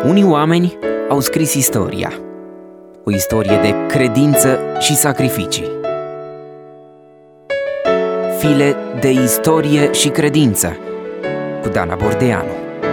Unii oameni au scris istoria, o istorie de credință și sacrificii. File de istorie și credință cu Dana Bordeanu.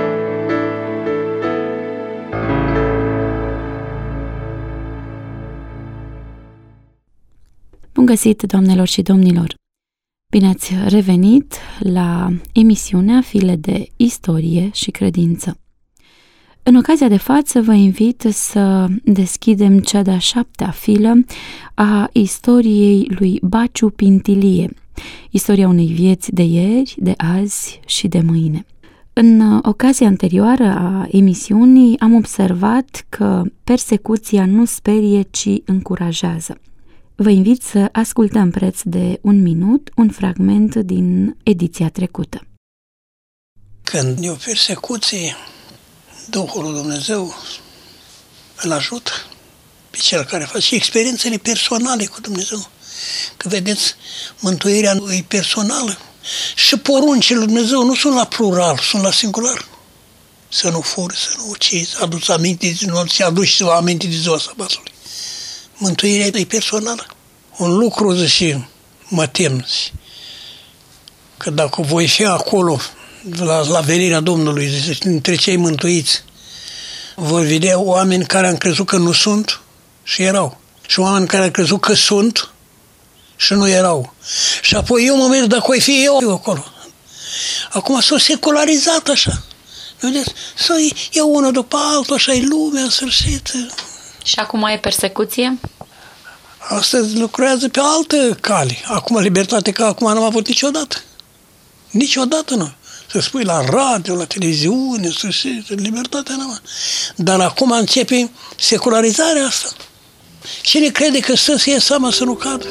Bun găsit, doamnelor și domnilor! Bine ați revenit la emisiunea File de istorie și credință. În ocazia de față vă invit să deschidem cea de-a 7-a filă a istoriei lui Baciu Pintilie, istoria unei vieți de ieri, de azi și de mâine. În ocazia anterioară a emisiunii am observat că persecuția nu sperie, ci încurajează. Vă invit să ascultăm preț de 1 minut un fragment din ediția trecută. Când e o persecuție, Duhul lui Dumnezeu îl ajută pe cel care face experiențele personale cu Dumnezeu. Că vedeți, mântuirea e personală și poruncile lui Dumnezeu nu sunt la plural, sunt la singular. Să nu furi, să nu ucizi, adu-ți aminte, nu ți aduci aminte de ziua sabatului. Mântuirea e personală. Un lucru, zice, mă tem, că dacă voi fi acolo la venirea Domnului, zice, între cei mântuiți, voi vedea oameni care am crezut că nu sunt și erau. Și oameni care au crezut că sunt și nu erau. Și apoi eu mă merg, dacă voi fi eu acolo. Acum s-a secularizat așa. Vedeți? Să iau unul după altul, așa e lumea în sfârșit. Și acum e persecuție? Astăzi lucrează pe altă cale. Acum libertate ca acum n-am avut niciodată. Niciodată nu. Să spui la radio, la televiziune, în sfârșit, libertatea n-am. Dar acum începe secularizarea asta. Cine crede că stă să ia seama să nu cadă?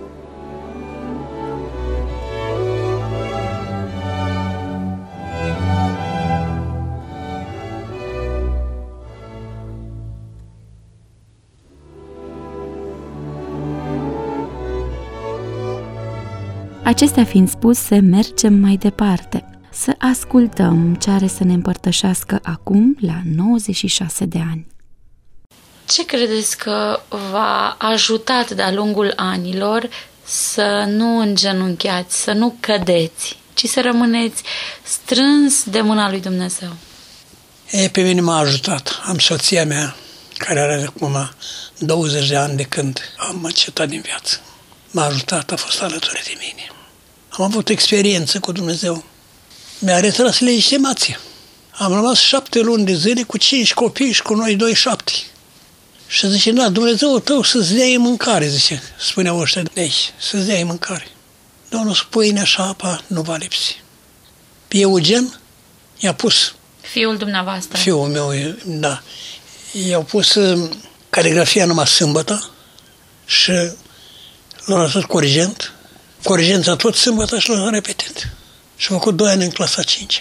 Acestea fiind spuse, mergem mai departe. Să ascultăm ce are să ne împărtășească acum la 96 de ani. Ce credeți că v-a ajutat de-a lungul anilor să nu îngenunchiați, să nu cădeți, ci să rămâneți strâns de mâna lui Dumnezeu? Pe mine m-a ajutat. Am soția mea, care are acum 20 de ani de când am încetat din viață. M-a ajutat, a fost alături de mine. Am avut experiență cu Dumnezeu. Mi-a retras legitimația. Am rămas 7 luni de zile cu 5 copii și cu noi 2 7. Și zice, da, Dumnezeu tău să-ți dea mâncare, zice, spuneau ăștia de aici, să-ți dea mâncare. Domnul, pâinea și apa nu va lipsi. Pe Eugen i-a pus... Fiul dumneavoastră. Fiul meu, da. I-au pus caligrafia numai sâmbătă și l-a lăsat corigent. Corigența tot sâmbătă și l-a repetent. Și a făcut 2 ani în clasa 5.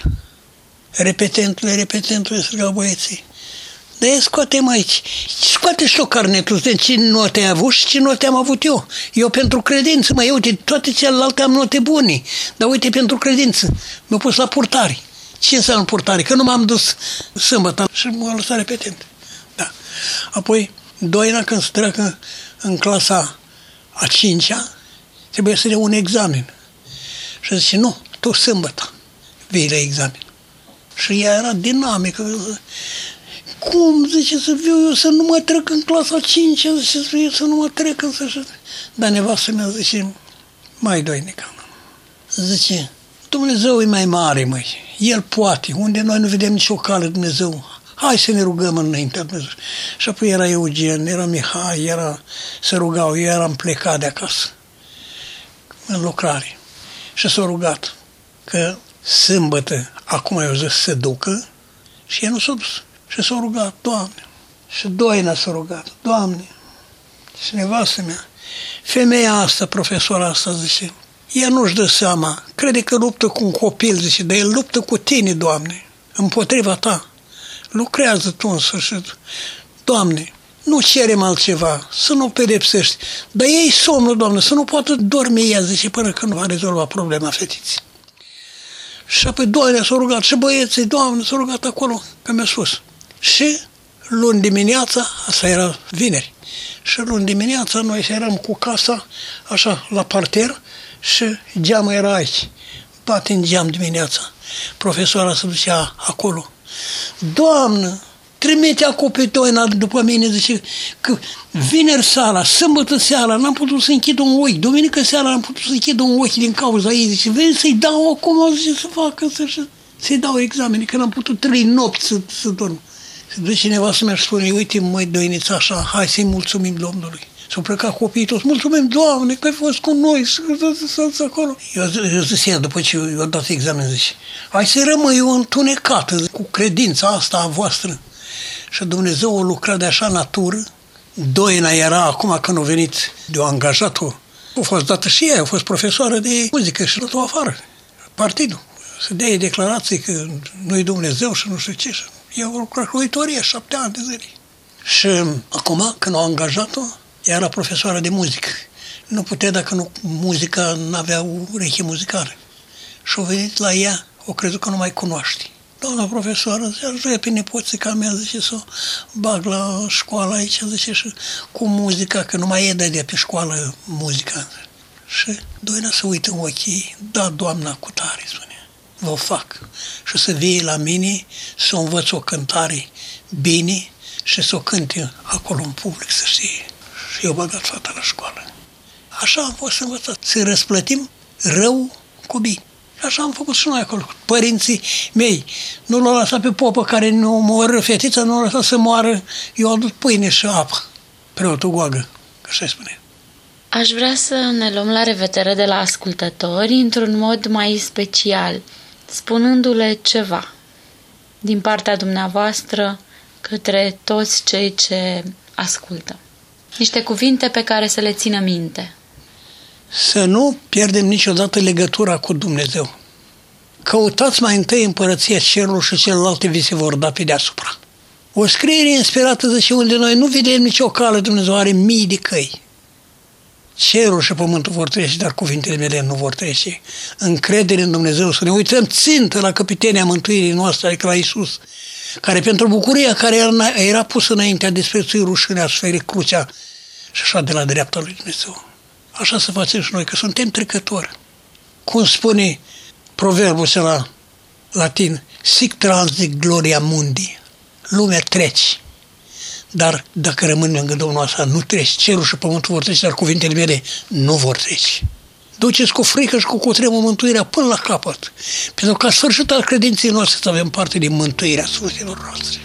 Repetentule, strigau băieții. Dar scoate-mă aici. Scoate și tu carnetul de ce note ai avut și ce note am avut eu. Eu pentru credință, uite, toate celelalte am note bune. Dar uite, pentru credință. Mi-au pus la purtare. Ce înseamnă purtare? Că nu m-am dus sâmbătă și m-a lăsat repetent. Da. Apoi, 2 ani când se treacă în clasa a 5-a, trebuie să dea un examen. Și zice, nu, tu sâmbătă vii la examen. Și ea era dinamică. Cum, zice, să viu eu să nu mă trec în clasa 5-a, zice, eu să nu mă trec în sfârșit. Dar nevastă mea zice, mai doinică. Zice, Dumnezeu e mai mare, măi. El poate. Unde noi nu vedem nicio cale Dumnezeu. Hai să ne rugăm înaintea Dumnezeu. Și apoi era Eugen, era Mihai, se rugau, eu eram plecat de acasă în lucrare. Și s-a rugat că sâmbătă, acum eu zis să ducă și el nu s-a dus. Și s-a rugat, Doamne. Și Doina s-a rugat, Doamne. Și nevastă mea, femeia asta, profesora asta, zice, ea nu-și dă seama, crede că luptă cu un copil, zice, dar el luptă cu tine, Doamne, împotriva ta. Lucrează tu în sfârșit. Doamne, nu cerem altceva, să nu pedepsești. Dar ei somnul, Doamne, să nu poată dormi ea, zice, până când nu va rezolva problema fetiții. Și apoi Doamne s-a rugat și băieții, Doamne s-a rugat acolo, că mi-a spus. Și luni dimineața, asta era vineri, și luni dimineața noi eram cu casa așa la parter și geamul era aici. Bate în geam dimineața. Profesoara se ducea acolo. Doamnă, trimitea copitoina după mine, zice că vineri seara, sâmbătă seara, n-am putut să închid un ochi, duminică seara n-am putut să închid un ochi din cauza ei, zice, vezi să-i dau acum, zice, să facă, să-i dau examene, că n-am putut 3 nopți să dorm. Se duce cineva să mi-aș spune, uite, măi, Doinița, așa, hai să-i mulțumim Domnului. S-au plecat copiii toți, mulțumim, Doamne, că ai fost cu noi, să acolo. Eu zic, după ce eu dat examen, zice, hai să rămâi eu întunecată cu credința asta a voastră. Și Dumnezeu a lucrat de așa natură. Doina era acum când a venit de o angajat-o. A fost dată și ea, a fost profesoară de muzică și tot afară, partidul. Să dea declarații că nu-i Dumnezeu și nu știu ce. Eu am lucrat cu uitorie 7 ani de zile. Și acum, când au angajat-o, ea era profesoară de muzică. Nu putea dacă nu muzica, n-avea ureche muzicală. Și au venit la ea, o crezut că nu mai cunoaște. Doamna profesoară, zice, aș vrea pe nepoțica mea, zice, să o bag la școală aici, zice, și cu muzica, că nu mai e de pe școală muzica. Și Doina se uită în ochii, da, doamna, cu tare, spune, vă fac. Și să vie la mine, să o învăț o cântare bine și să o cânte acolo în public, să știe. Și eu băgat fata la școală. Așa am fost învățat, să răsplătim rău cu bine. Așa am făcut și noi acolo. Părinții mei nu l-au lăsat pe popă care nu moară, fetița nu l-au lăsat să moară. Eu am adus pâine și apă. Preotul Goagă, așa spune. Aș vrea să ne luăm la revedere de la ascultători într-un mod mai special, spunându-le ceva din partea dumneavoastră către toți cei ce ascultă. Niște cuvinte pe care să le țină minte. Să nu pierdem niciodată legătura cu Dumnezeu. Căutați mai întâi împărăția cerului și celelalte vi se vor da pe deasupra. O scriere inspirată zice, unde noi nu vedem nicio cale, Dumnezeu are mii de căi. Cerul și pământul vor trece, dar cuvintele mele nu vor trece. Încredere în Dumnezeu, să ne uităm țintă la căpitenia mântuirii noastre, adică la Iisus, care pentru bucuria care era pusă înaintea desprețui rușinea, sfere crucea și așa de la dreapta lui Dumnezeu. Așa să facem și noi, că suntem trecători. Cum spune proverbul ăsta latin, sic transit gloria mundi, lumea trece. Dar dacă rămânem lângă Domnul ăsta, nu treci. Cerul și pământul vor trece, dar cuvintele mele nu vor trece. Duceți cu frică și cu cutremur mântuirea până la capăt. Pentru că, sfârșit al credinței noastre, să avem parte din mântuirea sufletelor noastre.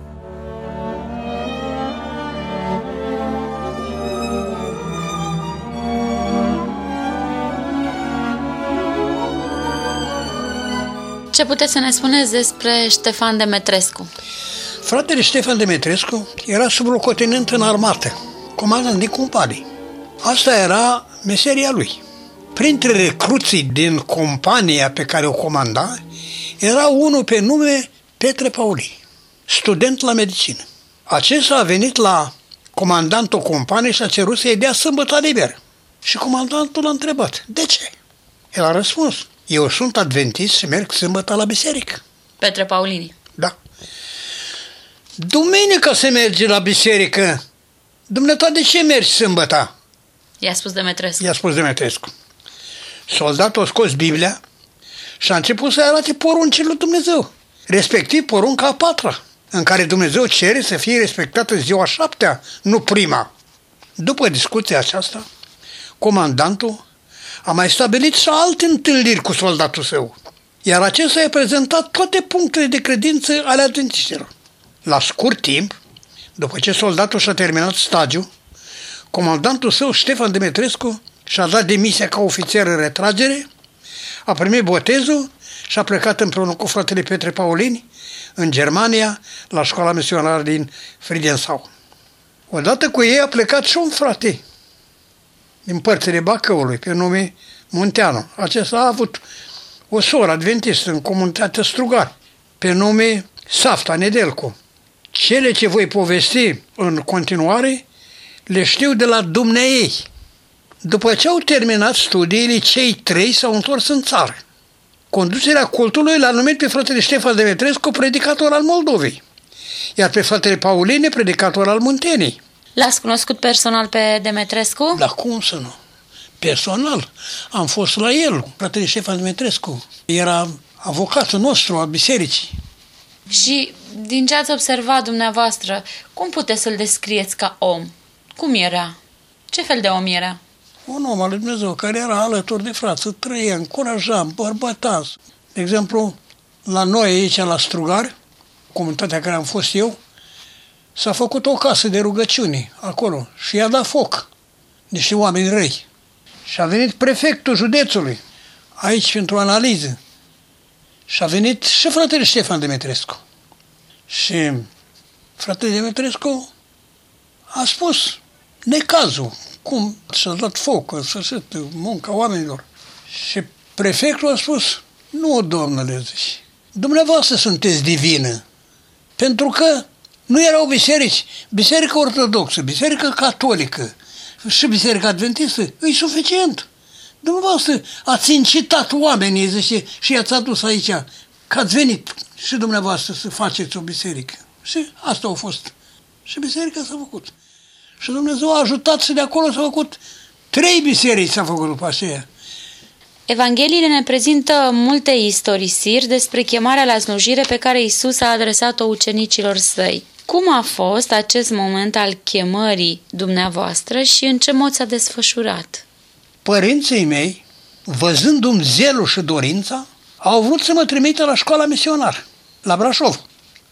Ce puteți să ne spuneți despre Ștefan Demetrescu? Fratele Ștefan Demetrescu era sublocotenent în armată, comandant de companii. Asta era meseria lui. Printre recruții din compania pe care o comanda, era unul pe nume Petre Paulin, student la medicină. Acesta a venit la comandantul companiei și a cerut să-i dea sâmbătă liber. Și comandantul l-a întrebat, de ce? El a răspuns, eu sunt adventist și merg sâmbătă la biserică. Petre Paulini. Da. Duminica se merge la biserică. Dumneata, de ce mergi sâmbătă? I-a spus Demetrescu. I-a spus Demetrescu. Soldatul a scos Biblia și a început să arate poruncile lui Dumnezeu, respectiv porunca a 4-a, în care Dumnezeu cere să fie respectată ziua 7-a, nu prima. După discuția aceasta, comandantul a mai stabilit și alte întâlniri cu soldatul său, iar acesta i-a prezentat toate punctele de credință ale adventiștilor. La scurt timp, după ce soldatul și-a terminat stagiul, comandantul său, Ștefan Demetrescu, și-a dat demisia ca ofițer în retragere, a primit botezul și a plecat împreună cu fratele Petre Paulini în Germania, la școala misionară din Friedensau. Odată cu ei a plecat și un frate din părțile Bacăului, pe nume Munteanu. Acesta a avut o soră adventistă în comunitatea Strugari, pe nume Safta Nedelcu. Cele ce voi povesti în continuare le știu de la dumneaei. După ce au terminat studiile, cei 3 s-au întors în țară. Conducerea cultului l-a numit pe fratele Ștefan Demetrescu predicator al Moldovei, iar pe fratele Pauline, predicator al Muntenii. L-ați cunoscut personal pe Demetrescu? Dar cum să nu? Personal. Am fost la el, fratele Ștefan Demetrescu. Era avocatul nostru al bisericii. Și din ce ați observat dumneavoastră, cum puteți să-l descrieți ca om? Cum era? Ce fel de om era? Un om al lui Dumnezeu care era alături de frață, trăia, încuraja, îmbărbăta. De exemplu, la noi aici, la Strugari, comunitatea care am fost eu, s-a făcut o casă de rugăciune acolo și i-a dat foc niște oameni răi. Și a venit prefectul județului aici pentru analiză. Și a venit și fratele Ștefan Demetrescu. Și fratele Demetrescu a spus necazul, cum s-a dat foc în sfârșit, munca oamenilor. Și prefectul a spus, nu, domnule, zice, dumneavoastră sunteți divină, pentru că nu erau biserici, biserica ortodoxă, biserica catolică și biserica adventistă, e suficient. Dumneavoastră ați incitat oamenii, zice, și i-ați adus aici, că ați venit și dumneavoastră să faceți o biserică. Și asta a fost. Și biserica s-a făcut. Și Dumnezeu a ajutat și de acolo s-au făcut 3 biserici s-au făcut după aceea. Evangheliile ne prezintă multe istorisiri despre chemarea la slujire pe care Iisus a adresat-o ucenicilor săi. Cum a fost acest moment al chemării dumneavoastră și în ce mod s-a desfășurat? Părinții mei, văzându-mi zelul și dorința, au vrut să mă trimită la școala misionar, la Brașov.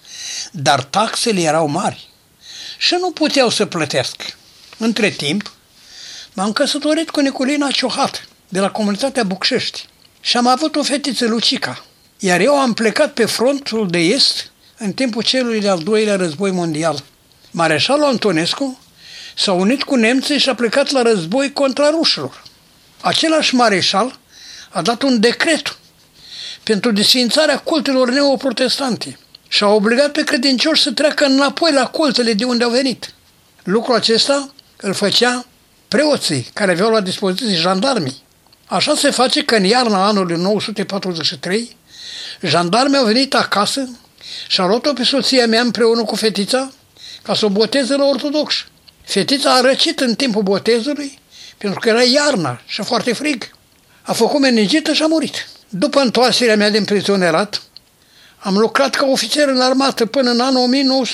Dar taxele erau mari și nu puteau să plătească. Între timp, m-am căsătorit cu Nicolina Ciohat, de la comunitatea Bucșești, și am avut o fetiță, Lucica. Iar eu am plecat pe frontul de est în timpul celui de-al doilea război mondial. Mareșalul Antonescu s-a unit cu nemții și a plecat la război contra rușilor. Același mareșal a dat un decret pentru desființarea cultelor neoprotestante și a obligat pe credincioși să treacă înapoi la cultele de unde au venit. Lucrul acesta îl făcea preoții care aveau la dispoziție jandarmii. Așa se face că în iarna anului 1943, jandarmii au venit acasă și au luat-o pe soția mea împreună cu fetița ca să o boteze la ortodoxi. Fetița a răcit în timpul botezului pentru că era iarna și foarte frig. A făcut meningită și a murit. După întoarcerea mea din prizonerat, am lucrat ca ofițer în armată până în anul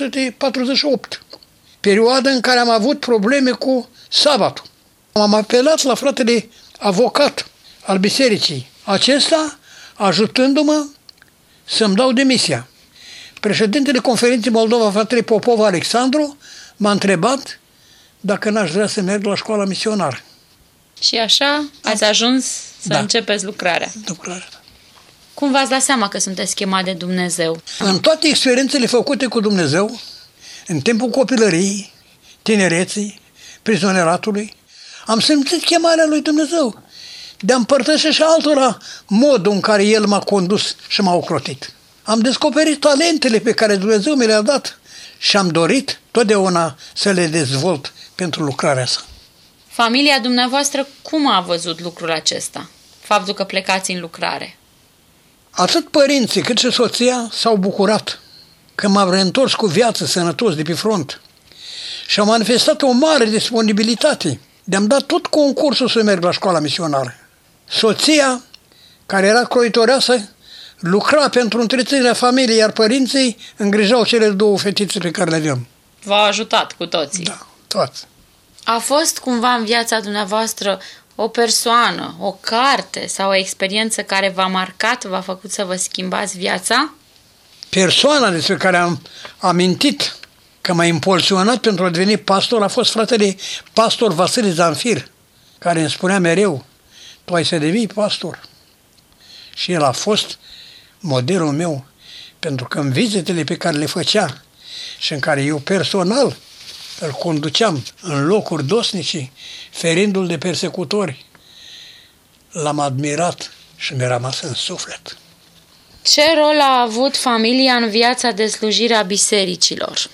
1948, perioada în care am avut probleme cu sabatul. Am apelat la fratele avocat al bisericii, acesta ajutându-mă să-mi dau demisia. Președintele Conferinței Moldova, fratele Popov Alexandru, m-a întrebat dacă n-aș vrea să merg la școala misionară. Și așa ați ajuns să începeți lucrarea. Cum v-ați dat seama că sunteți chemat de Dumnezeu? În toate experiențele făcute cu Dumnezeu, în timpul copilăriei, tinereții, prizoneratului, am simțit chemarea lui Dumnezeu de a împărtăși și altora modul în care El m-a condus și m-a ocrotit. Am descoperit talentele pe care Dumnezeu mi le-a dat și am dorit totdeauna să le dezvolt pentru lucrarea sa. Familia dumneavoastră cum a văzut lucrul acesta? Faptul că plecați în lucrare? Atât părinții cât și soția s-au bucurat că m-am reîntors cu viață sănătos de pe front și au manifestat o mare disponibilitate de a-mi da tot concursul să merg la școala misionară. Soția, care era croitoreasă, lucra pentru întreținerea familiei, iar părinții îngrijau cele 2 fetițe pe care le aveam. V-au ajutat cu toții? Da, toți. A fost cumva în viața dumneavoastră o persoană, o carte sau o experiență care v-a marcat, v-a făcut să vă schimbați viața? Persoana despre care am amintit că m-a impulsionat pentru a deveni pastor a fost fratele pastor Vasile Zanfir, care îmi spunea mereu, tu ai să devii pastor. Și el a fost modelul meu, pentru că în vizitele pe care le făcea și în care eu personal îl conduceam în locuri dosnice, ferindu-l de persecutori, l-am admirat și mi-a rămas în suflet. Ce rol a avut familia în viața de slujire a bisericilor?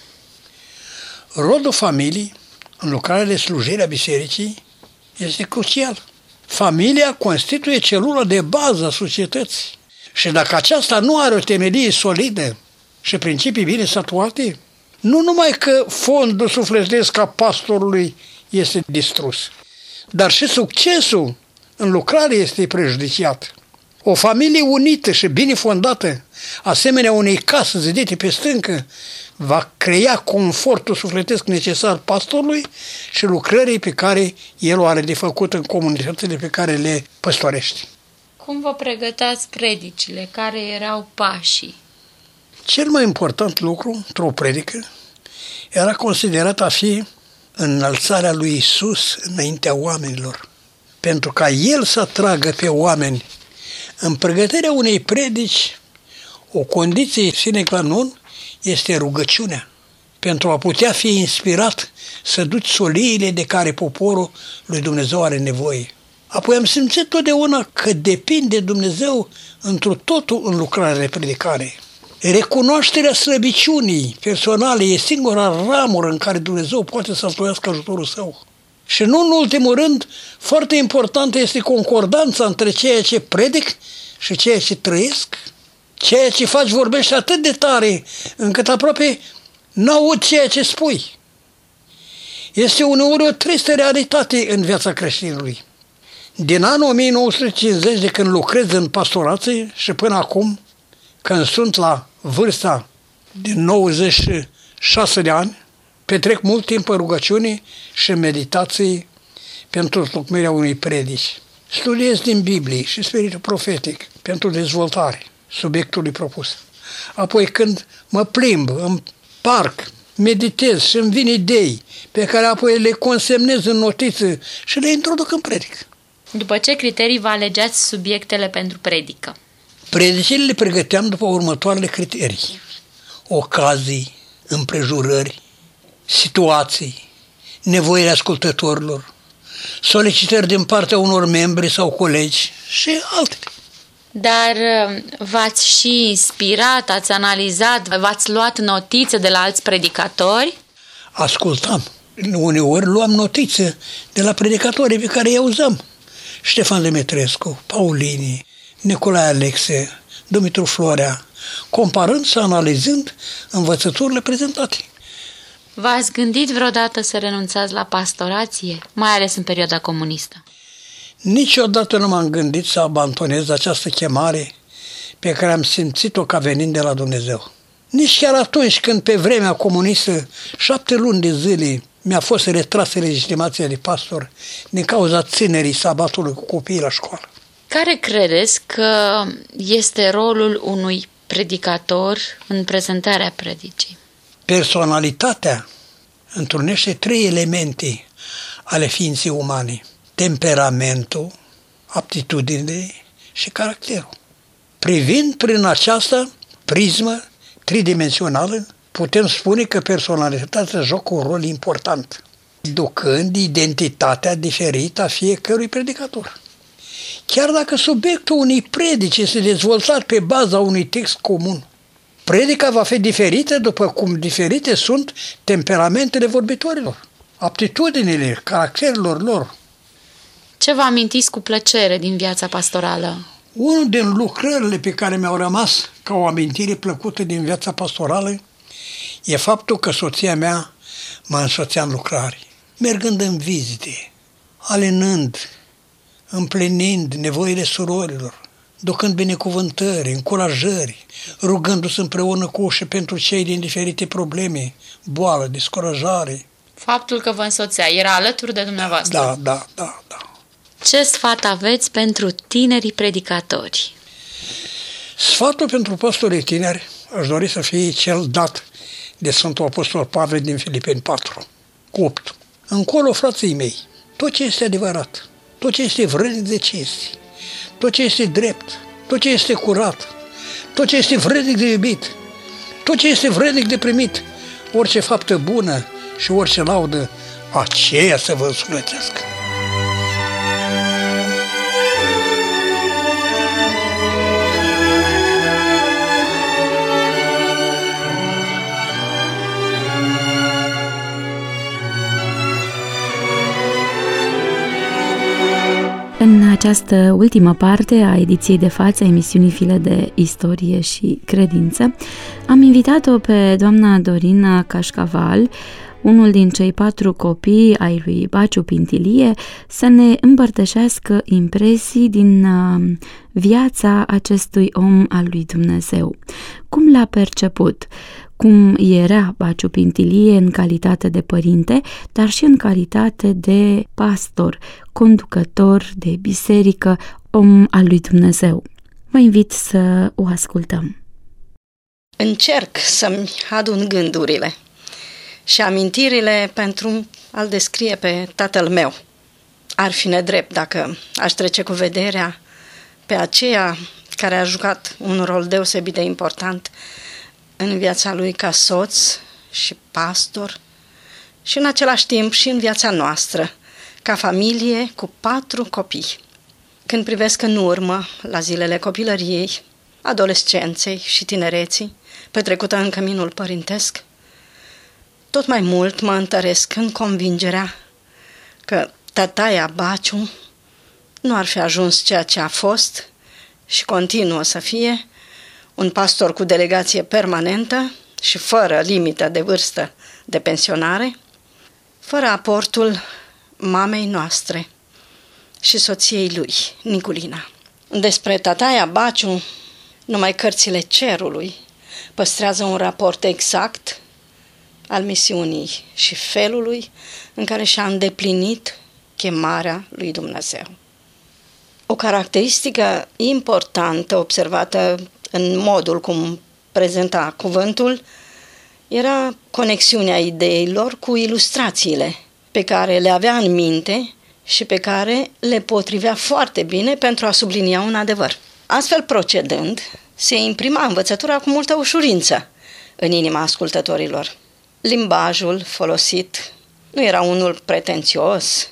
Rolul familiei în lucrarea de slujire a bisericii este crucial. Familia constituie celula de bază a societății și dacă aceasta nu are o temelie solidă și principii bine statuate, Nu numai că fondul sufletesc a pastorului este distrus, dar și succesul în lucrare este prejudiciat. O familie unită și bine fondată, asemenea unei case zidite pe stâncă, va crea confortul sufletesc necesar pastorului și lucrării pe care el o are de făcut în comunitățile pe care le păstorește. Cum vă pregăteați predicile? Care erau pașii? Cel mai important lucru într-o predică era considerat a fi înălțarea lui Iisus înaintea oamenilor, pentru ca El să atragă pe oameni. În pregătirea unei predici, o condiție sine qua non este rugăciunea, pentru a putea fi inspirat să duci soliile de care poporul lui Dumnezeu are nevoie. Apoi am simțit totdeauna că depinde Dumnezeu întru totul în lucrarea de predicare. Recunoașterea slăbiciunii personale e singura ramură în care Dumnezeu poate să altoiască ajutorul Său. Și nu în ultimul rând, foarte importantă este concordanța între ceea ce predic și ceea ce trăiesc. Ceea ce faci vorbește atât de tare încât aproape n-aud ceea ce spui. Este uneori o tristă realitate în viața creștinului. Din anul 1950, de când lucrez în pastorație și până acum, când sunt la vârsta de 96 de ani, petrec mult timp în rugăciune și în meditații pentru tocmirea unei predici. Studiez din Biblie și spiritul profetic pentru dezvoltare subiectului propus. Apoi când mă plimb în parc, meditez și îmi vin idei pe care apoi le consemnez în notiță și le introduc în predic. După ce criterii vă alegeați subiectele pentru predică? Predicile le pregăteam după următoarele criterii: ocazii, împrejurări, situații, nevoile ascultătorilor, solicitări din partea unor membri sau colegi și altele. Dar v-ați și inspirat, ați analizat, v-ați luat notițe de la alți predicatori? Ascultam. Uneori luam notițe de la predicatorii pe care îi auzam. Ștefan Demetrescu, Paulini, Nicolae Alexe, Dumitru Florea, comparând și analizând învățăturile prezentate. V-ați gândit vreodată să renunțați la pastorație, mai ales în perioada comunistă? Niciodată nu m-am gândit să abandonez această chemare pe care am simțit-o ca venind de la Dumnezeu. Nici chiar atunci când pe vremea comunistă 7 luni de zile mi-a fost retrasă legitimația de pastor din cauza ținerii sabatului cu copiii la școală. Care credeți că este rolul unui predicator în prezentarea predicii? Personalitatea întrunește 3 elemente ale ființei umane: temperamentul, aptitudinile și caracterul. Privind prin această prismă tridimensională, putem spune că personalitatea joacă un rol important, ducând identitatea diferită a fiecărui predicator. Chiar dacă subiectul unei predici este dezvoltat pe baza unui text comun, predica va fi diferită după cum diferite sunt temperamentele vorbitorilor, aptitudinile, caracterelor lor. Ce vă amintiți cu plăcere din viața pastorală? Unul din lucrările pe care mi-au rămas ca o amintire plăcută din viața pastorală e faptul că soția mea mă însoțea în lucrare, mergând în vizite, alenând, împlinind nevoile surorilor, ducând binecuvântări, încurajări, rugându-se împreună cu ușă pentru cei din diferite probleme, boală, descurajare. Faptul că vă însoțea era alături de dumneavoastră? Da. Ce sfat aveți pentru tinerii predicatori? Sfatul pentru pastorii tineri aș dori să fie cel dat de Sfântul Apostol Pavel din Filipeni 4:8. Încolo, frații mei, tot ce este adevărat, tot ce este vrednic de cinste, tot ce este drept, tot ce este curat, tot ce este vrednic de iubit, tot ce este vrednic de primit, orice faptă bună și orice laudă, aceea să vă însulețească. În această ultimă parte a ediției de față a emisiunii File de Istorie și Credință, am invitat-o pe doamna Dorina Cașcaval, unul din cei 4 copii ai lui Baciu Pintilie, să ne împărtășească impresii din viața acestui om al lui Dumnezeu. Cum l-a perceput? Cum era Baciu Pintilie în calitate de părinte, dar și în calitate de pastor, conducător de biserică, om al lui Dumnezeu. Vă invit să o ascultăm. Încerc să-mi adun gândurile și amintirile pentru a-l descrie pe tatăl meu. Ar fi nedrept dacă aș trece cu vederea pe aceea care a jucat un rol deosebit de important în viața lui ca soț și pastor și în același timp și în viața noastră, ca familie cu 4 copii. Când privesc în urmă la zilele copilăriei, adolescenței și tinereții, petrecută în căminul părintesc, tot mai mult mă întăresc în convingerea că tataia Baciu nu ar fi ajuns ceea ce a fost și continuă să fie un pastor cu delegație permanentă și fără limită de vârstă de pensionare, fără aportul mamei noastre și soției lui, Niculina. Despre tataia Baciu, numai cărțile cerului păstrează un raport exact al misiunii și felului în care și-a îndeplinit chemarea lui Dumnezeu. O caracteristică importantă observată în modul cum prezenta cuvântul era conexiunea ideilor cu ilustrațiile pe care le avea în minte și pe care le potrivea foarte bine pentru a sublinia un adevăr. Astfel procedând, se imprima învățătura cu multă ușurință în inima ascultătorilor. Limbajul folosit nu era unul pretențios.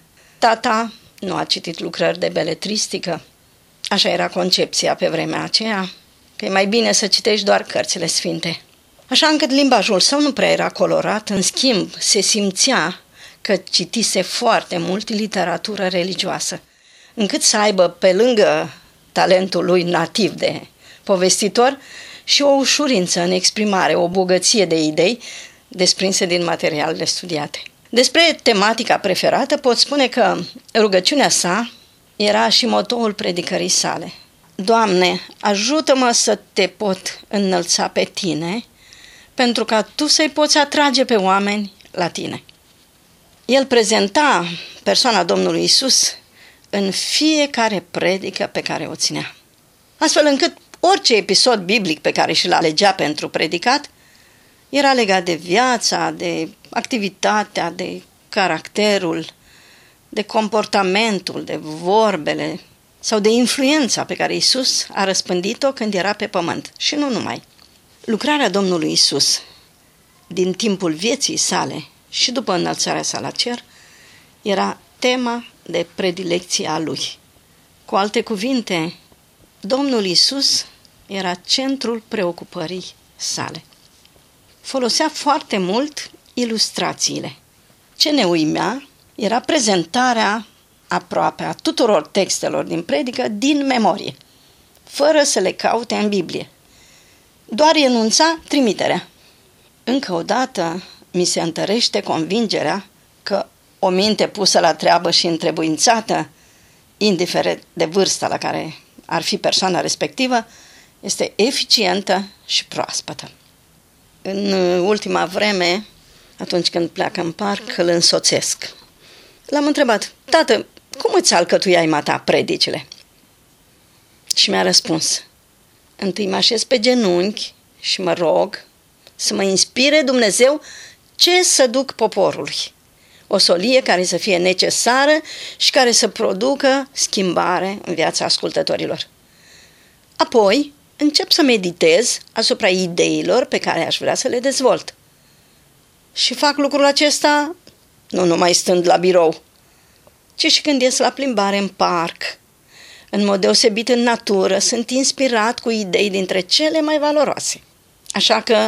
Tata nu a citit lucrări de beletristică. Așa era concepția pe vremea aceea, că e mai bine să citești doar cărțile sfinte. Așa încât limbajul său nu prea era colorat, în schimb se simțea că citise foarte mult literatură religioasă, încât să aibă pe lângă talentul lui nativ de povestitor și o ușurință în exprimare, o bogăție de idei desprinse din materialele studiate. Despre tematica preferată pot spune că rugăciunea sa era și motoul predicării sale. Doamne, ajută-mă să te pot înălța pe tine, pentru ca tu să-i poți atrage pe oameni la tine. El prezenta persoana Domnului Iisus în fiecare predică pe care o ținea. Astfel încât orice episod biblic pe care și-l alegea pentru predicat era legat de viața, de activitatea, de caracterul, de comportamentul, de vorbele sau de influența pe care Iisus a răspândit-o când era pe pământ. Și nu numai. Lucrarea Domnului Iisus din timpul vieții sale și după înălțarea sa la cer era tema de predilecție a lui. Cu alte cuvinte, Domnul Iisus era centrul preocupării sale. Folosea foarte mult ilustrațiile. Ce ne uimea era prezentarea aproape a tuturor textelor din predică din memorie, fără să le caute în Biblie. Doar enunța trimiterea. Încă o dată mi se întărește convingerea că o minte pusă la treabă și întrebuințată, indiferent de vârsta la care ar fi persoana respectivă, este eficientă și proaspătă. În ultima vreme, atunci când pleacă în parc, îl însoțesc. L-am întrebat: tată, cum îți alcătuiai mata predicile? Și mi-a răspuns: întâi mă așez pe genunchi și mă rog să mă inspire Dumnezeu ce să duc poporului. O solie care să fie necesară și care să producă schimbare în viața ascultătorilor. Apoi încep să meditez asupra ideilor pe care aș vrea să le dezvolt. Și fac lucrul acesta nu numai stând la birou, ci și când ies la plimbare în parc. În mod deosebit în natură, sunt inspirat cu idei dintre cele mai valoroase. Așa că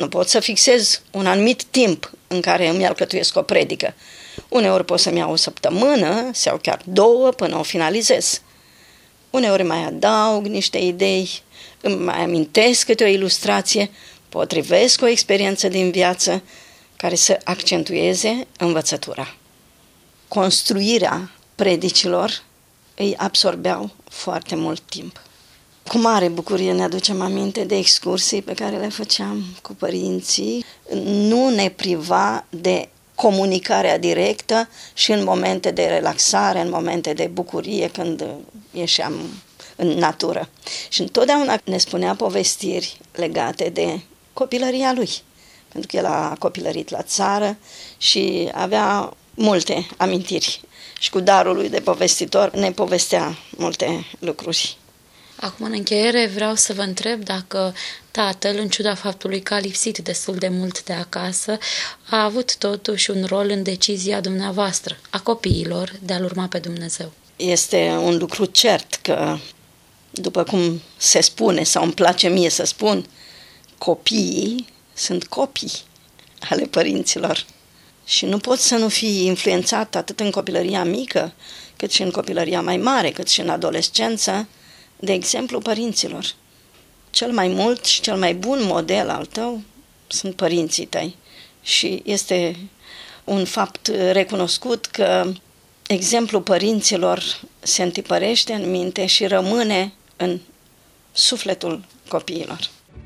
Nu pot să fixez un anumit timp în care îmi alcătuiesc o predică. Uneori pot să-mi iau o săptămână sau chiar 2 până o finalizez. Uneori mai adaug niște idei, îmi mai amintesc câte o ilustrație, potrivesc o experiență din viață care să accentueze învățătura. Construirea predicilor îi absorbeau foarte mult timp. Cu mare bucurie ne aducem aminte de excursii pe care le făceam cu părinții. Nu ne priva de comunicarea directă și în momente de relaxare, în momente de bucurie, când ieșeam în natură. Și întotdeauna ne spunea povestiri legate de copilăria lui, pentru că el a copilărit la țară și avea multe amintiri. Și cu darul lui de povestitor ne povestea multe lucruri. Acum, în încheiere, vreau să vă întreb dacă tatăl, în ciuda faptului că a lipsit destul de mult de acasă, a avut totuși un rol în decizia dumneavoastră, a copiilor, de a-L urma pe Dumnezeu. Este un lucru cert că, după cum se spune, sau îmi place mie să spun, copiii sunt copii ale părinților. Și nu poți să nu fii influențat atât în copilăria mică, cât și în copilăria mai mare, cât și în adolescență, de exemplu părinților. Cel mai mult și cel mai bun model al tău sunt părinții tăi. Și este un fapt recunoscut că exemplul părinților se întipărește în minte și rămâne în sufletul copiilor.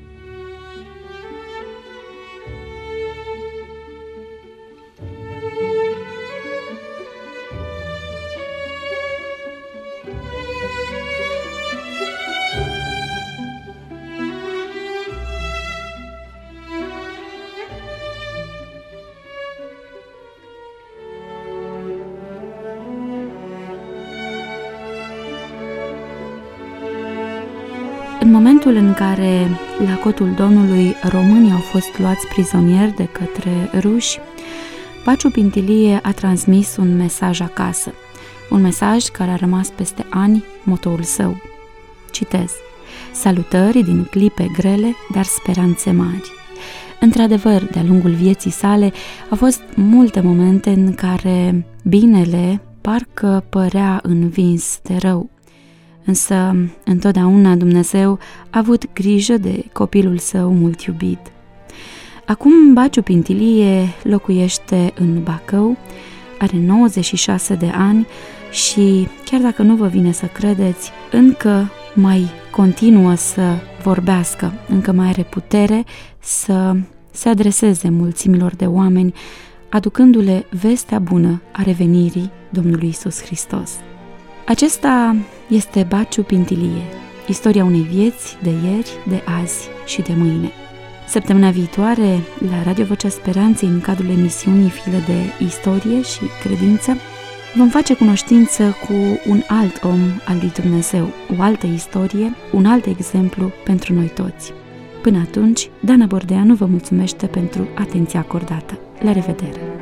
În momentul în care, la cotul Domnului, românii au fost luați prizonieri de către ruși, Baciu Pintilie a transmis un mesaj acasă, un mesaj care a rămas peste ani motoul său. Citez: salutări din clipe grele, dar speranțe mari. Într-adevăr, de-a lungul vieții sale, au fost multe momente în care binele parcă părea învins de rău. Însă, întotdeauna Dumnezeu a avut grijă de copilul său mult iubit. Acum Baciu Pintilie locuiește în Bacău, are 96 de ani și, chiar dacă nu vă vine să credeți, încă mai continuă să vorbească, încă mai are putere să se adreseze mulțimilor de oameni, aducându-le vestea bună a revenirii Domnului Iisus Hristos. Acesta este Baciu Pintilie, istoria unei vieți de ieri, de azi și de mâine. Săptămâna viitoare, la Radio Vocea Speranței, în cadrul emisiunii File de Istorie și Credință, vom face cunoștință cu un alt om al lui Dumnezeu, o altă istorie, un alt exemplu pentru noi toți. Până atunci, Dana Bordeanu vă mulțumește pentru atenția acordată. La revedere!